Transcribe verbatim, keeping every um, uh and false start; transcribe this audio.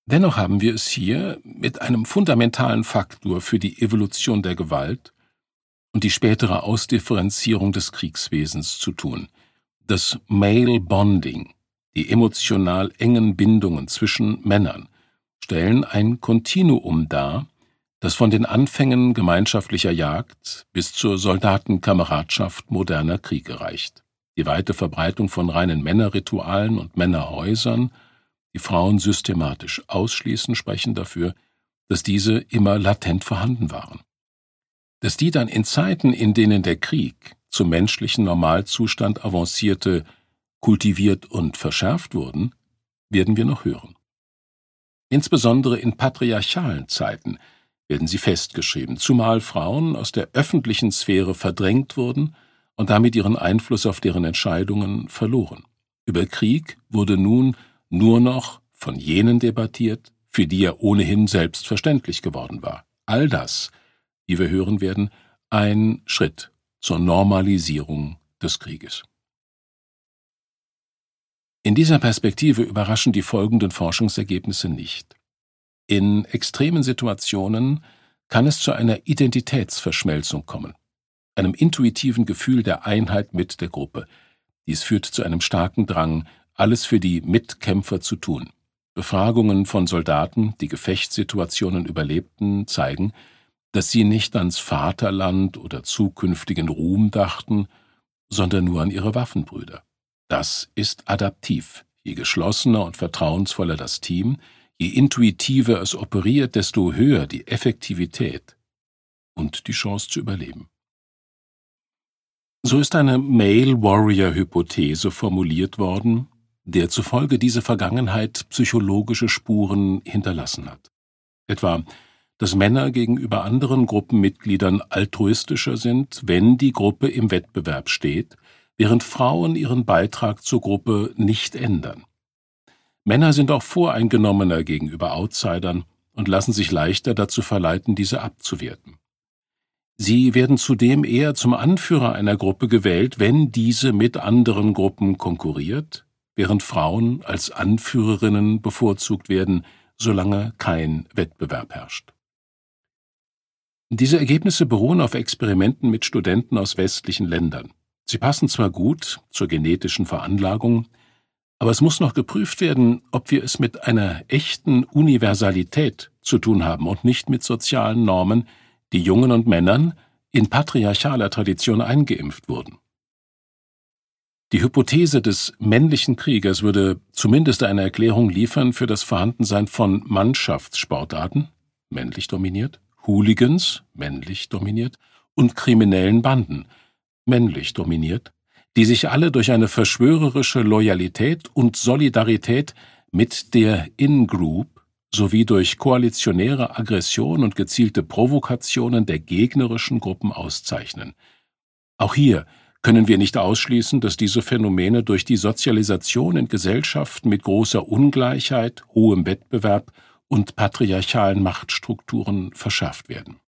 Dennoch haben wir es hier mit einem fundamentalen Faktor für die Evolution der Gewalt und die spätere Ausdifferenzierung des Kriegswesens zu tun. Das Male Bonding, die emotional engen Bindungen zwischen Männern, stellen ein Kontinuum dar, das von den Anfängen gemeinschaftlicher Jagd bis zur Soldatenkameradschaft moderner Kriege reicht. Die weite Verbreitung von reinen Männerritualen und Männerhäusern, die Frauen systematisch ausschließen, sprechen dafür, dass diese immer latent vorhanden waren. Dass die dann in Zeiten, in denen der Krieg zum menschlichen Normalzustand avancierte, kultiviert und verschärft wurden, werden wir noch hören. Insbesondere in patriarchalen Zeiten werden sie festgeschrieben, zumal Frauen aus der öffentlichen Sphäre verdrängt wurden und damit ihren Einfluss auf deren Entscheidungen verloren. Über Krieg wurde nun nur noch von jenen debattiert, für die er ohnehin selbstverständlich geworden war. All das, wie wir hören werden, ein Schritt zur Normalisierung des Krieges. In dieser Perspektive überraschen die folgenden Forschungsergebnisse nicht. In extremen Situationen kann es zu einer Identitätsverschmelzung kommen, einem intuitiven Gefühl der Einheit mit der Gruppe. Dies führt zu einem starken Drang, alles für die Mitkämpfer zu tun. Befragungen von Soldaten, die Gefechtssituationen überlebten, zeigen, dass sie nicht ans Vaterland oder zukünftigen Ruhm dachten, sondern nur an ihre Waffenbrüder. Das ist adaptiv. Je geschlossener und vertrauensvoller das Team, je intuitiver es operiert, desto höher die Effektivität und die Chance zu überleben. So ist eine Male-Warrior-Hypothese formuliert worden, der zufolge diese Vergangenheit psychologische Spuren hinterlassen hat. Etwa, dass Männer gegenüber anderen Gruppenmitgliedern altruistischer sind, wenn die Gruppe im Wettbewerb steht, während Frauen ihren Beitrag zur Gruppe nicht ändern. Männer sind auch voreingenommener gegenüber Outsidern und lassen sich leichter dazu verleiten, diese abzuwerten. Sie werden zudem eher zum Anführer einer Gruppe gewählt, wenn diese mit anderen Gruppen konkurriert, während Frauen als Anführerinnen bevorzugt werden, solange kein Wettbewerb herrscht. Diese Ergebnisse beruhen auf Experimenten mit Studenten aus westlichen Ländern. Sie passen zwar gut zur genetischen Veranlagung, aber es muss noch geprüft werden, ob wir es mit einer echten Universalität zu tun haben und nicht mit sozialen Normen, die Jungen und Männern in patriarchaler Tradition eingeimpft wurden. Die Hypothese des männlichen Kriegers würde zumindest eine Erklärung liefern für das Vorhandensein von Mannschaftssportarten, männlich dominiert, Hooligans, männlich dominiert, und kriminellen Banden, männlich dominiert, die sich alle durch eine verschwörerische Loyalität und Solidarität mit der In-Group sowie durch koalitionäre Aggression und gezielte Provokationen der gegnerischen Gruppen auszeichnen. Auch hier können wir nicht ausschließen, dass diese Phänomene durch die Sozialisation in Gesellschaften mit großer Ungleichheit, hohem Wettbewerb und patriarchalen Machtstrukturen verschärft werden.